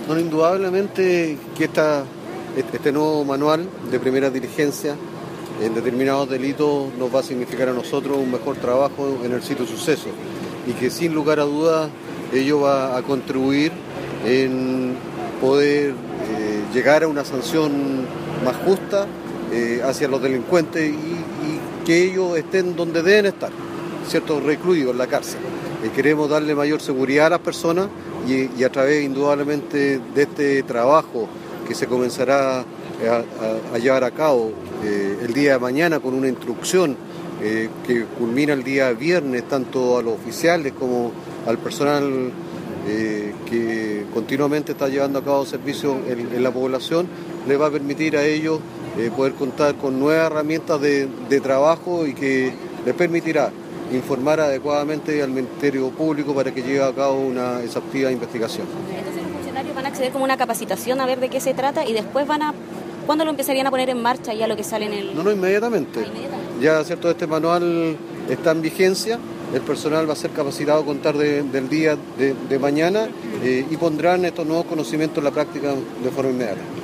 No, indudablemente que este nuevo manual de primera diligencia en determinados delitos nos va a significar a nosotros un mejor trabajo en el sitio de suceso y que sin lugar a dudas ello va a contribuir en poder llegar a una sanción más justa hacia los delincuentes y que ellos estén donde deben estar, ¿cierto? Recluidos en la cárcel. Queremos darle mayor seguridad a las personas y a través indudablemente de este trabajo que se comenzará a llevar a cabo el día de mañana con una instrucción que culmina el día viernes tanto a los oficiales como al personal que continuamente está llevando a cabo servicios en la población, le va a permitir a ellos poder contar con nuevas herramientas de trabajo y que les permitirá informar adecuadamente al Ministerio Público para que lleve a cabo una exhaustiva investigación. Entonces los funcionarios van a acceder como una capacitación a ver de qué se trata y después ¿cuándo lo empezarían a poner en marcha ya lo que sale en el...? No, inmediatamente. Ya, ¿cierto? Este manual está en vigencia, el personal va a ser capacitado a contar del día de mañana y pondrán estos nuevos conocimientos en la práctica de forma inmediata.